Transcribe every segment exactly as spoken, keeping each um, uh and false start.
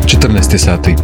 četrnaest sati.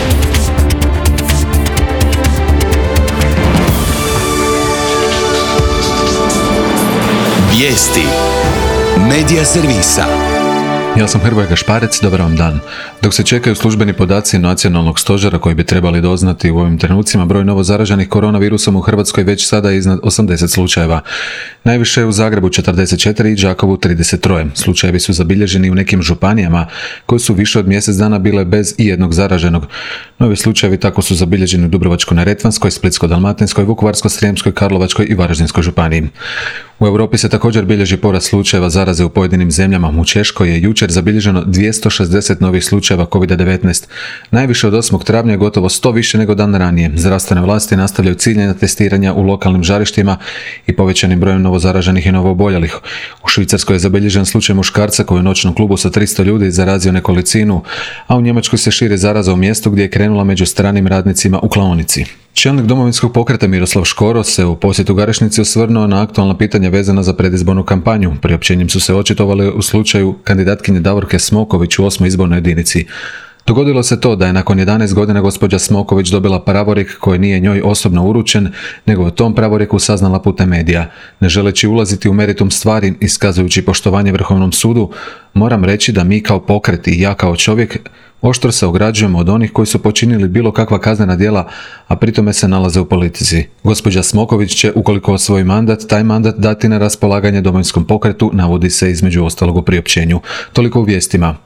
Vijesti Medija servisa. Ja sam Hrvoje Gašparec, dobar vam dan. Dok se čekaju službeni podaci nacionalnog stožera koji bi trebali doznati u ovim trenucima, broj novo zaraženih koronavirusom u Hrvatskoj već sada je iznad osamdeset slučajeva. Najviše je u Zagrebu četrdeset četiri i Đakovu trideset tri. Slučajevi su zabilježeni u nekim županijama koje su više od mjesec dana bile bez i jednog zaraženog. Novi slučajevi tako su zabilježeni u Dubrovačko-neretvanskoj, Splitsko-dalmatinskoj, Vukovarsko-srijemskoj, Karlovačkoj i Varaždinskoj županiji. U Europi se također bilježi porast slučajeva zaraze u pojedinim zemljama. U Češkoj je jučer zabilježeno dvjesto šezdeset novih slučajeva kovid devetnaest. Najviše od osmog travnja je gotovo sto više nego dan ranije. Zdravstvene vlasti nastavljaju ciljena testiranja u lokalnim žarištima i povećanim brojem novozaraženih i novooboljelih. U Švicarskoj je zabilježen slučaj muškarca koji u noćnom klubu sa tristo ljudi zarazio nekolicinu, a u Njemačkoj se širi zaraza u mjestu gdje je krenula među stranim radnicima u klaonici. Čelnik Domovinskog pokreta Miroslav Škoro se u posjetu Garešnici osvrnuo na aktualna pitanja vezana za predizbornu kampanju. Priopćenjem su se očitovali u slučaju kandidatkinje Davorke Smoković u osmoj izbornoj jedinici. Dogodilo se to da je nakon jedanaest godina gospođa Smoković dobila pravorijek koji nije njoj osobno uručen, nego o tom pravorijeku saznala putem medija. Ne želeći ulaziti u meritum stvari, iskazujući poštovanje Vrhovnom sudu, moram reći da mi kao pokret i ja kao čovjek oštro se ograđujemo od onih koji su počinili bilo kakva kaznena djela, a pritome se nalaze u politici. Gospođa Smoković će, ukoliko osvoji mandat, taj mandat dati na raspolaganje Domovinskom pokretu, navodi se između ostalog u priopćenju. Toliko u vijestima.